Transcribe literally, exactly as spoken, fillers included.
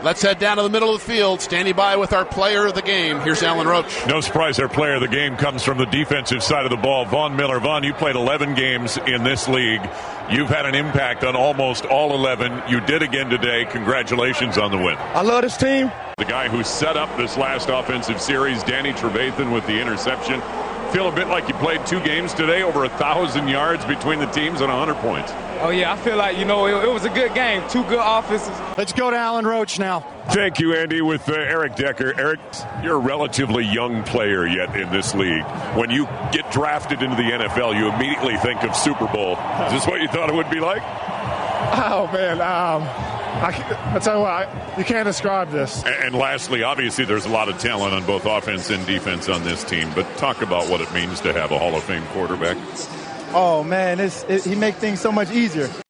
Let's head down to the middle of the field. Standing by with our player of the game. Here's Alan Roach. No surprise, our player of the game comes from the defensive side of the ball. Von Miller. Von, you played eleven games in this league. You've had an impact on almost all eleven. You did again today. Congratulations on the win. I love this team. The guy who set up this last offensive series, Danny Trevathan, with the interception. Feel a bit like you played two games today, over a thousand yards between the teams and one hundred points. Oh, yeah, I feel like, you know, it, it was a good game. Two good offenses. Let's go to Alan Roach now. Thank you, Andy, with uh, Eric Decker. Eric, you're a relatively young player yet in this league. When you get drafted into the N F L, you immediately think of Super Bowl. Is this what you thought it would be like? Oh, man. Um, I, I tell you what, I, you can't describe this. And, and lastly, obviously, there's a lot of talent on both offense and defense on this team. But talk about what it means to have a Hall of Fame quarterback. Oh, man, it's, it, he makes things so much easier.